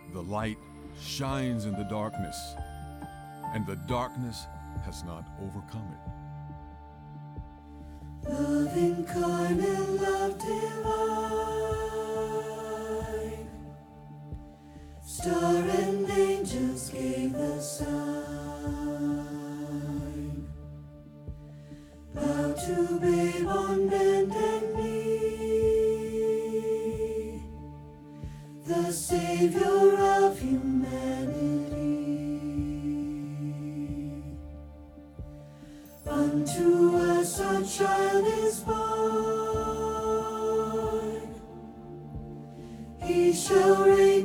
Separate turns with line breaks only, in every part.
The light shines in the darkness, and the darkness has not overcome it.
Love incarnate, love divine, star and angels gave the sign. Bow to babe on bended knee, the Savior of humanity. Unto us a child is born, he shall reign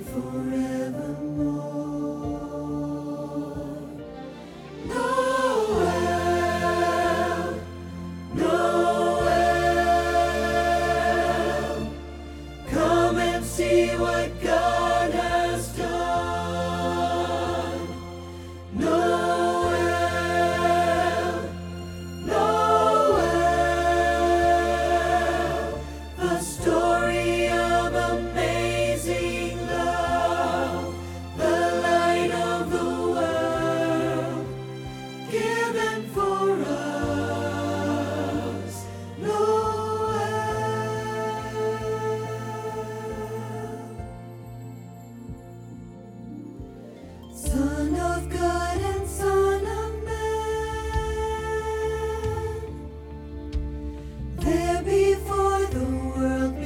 forevermore. Noel, Noel, come and see what God has done. Noel, Noel, the story of amazing love, the light of the world, given for us. Noel, Son of God and Son of Man, there before the world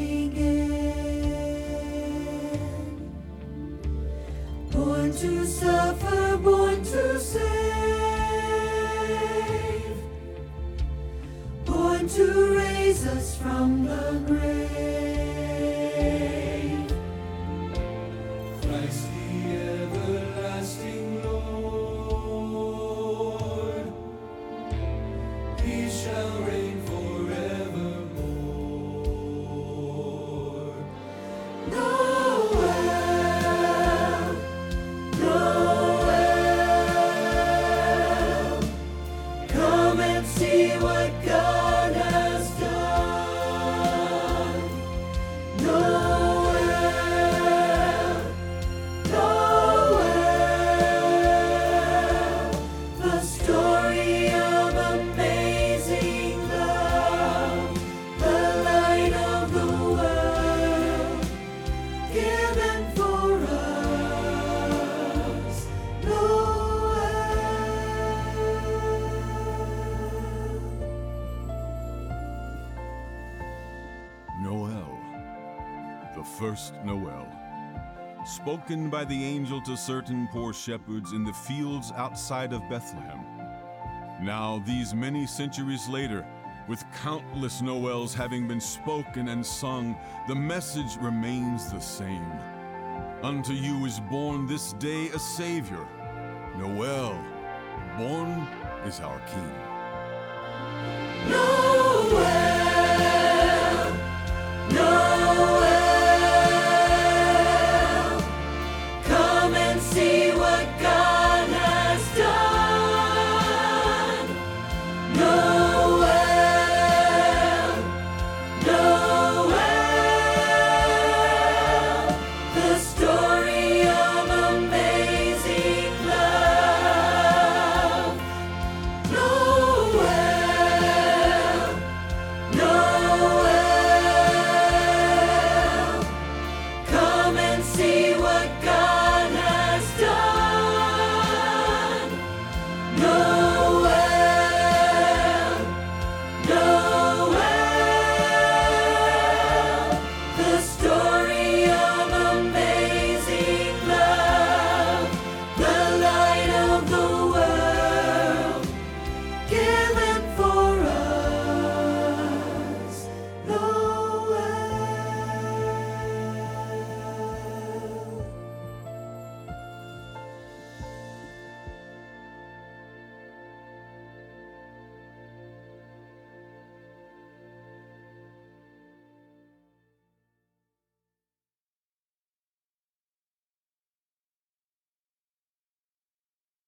began, born to suffer, born to save, born to raise us from the grave. Christ the everlasting Lord, he shall reign forevermore. Noel, Noel, come and see what God has done. Noel, Noel, the story of amazing love, the light of the world, given for us.
Noel, the first Noel, spoken by the angel to certain poor shepherds in the fields outside of Bethlehem. Now, these many centuries later, with countless Noels having been spoken and sung, the message remains the same. Unto you is born this day a Savior. Noel, born is our King.
Noel,